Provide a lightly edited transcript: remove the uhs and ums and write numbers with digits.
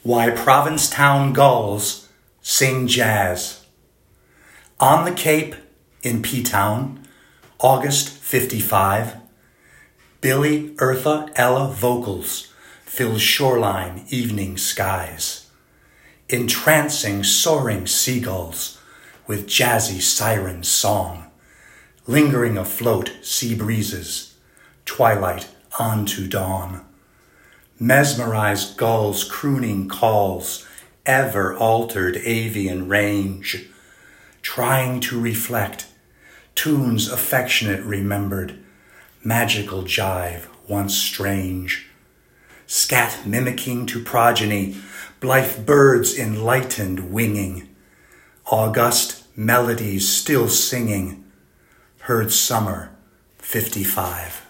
Why Provincetown Gulls Sing Jazz. On the Cape in P-Town, August 55, Billy Eartha Ella vocals fill shoreline evening skies. Entrancing soaring seagulls with jazzy siren song, lingering afloat sea breezes, twilight on to dawn. Mesmerized gulls crooning calls, ever altered avian range, trying to reflect tunes affectionate remembered, magical jive once strange. Scat mimicking to progeny, blithe birds enlightened winging, august melodies still singing, heard summer 55.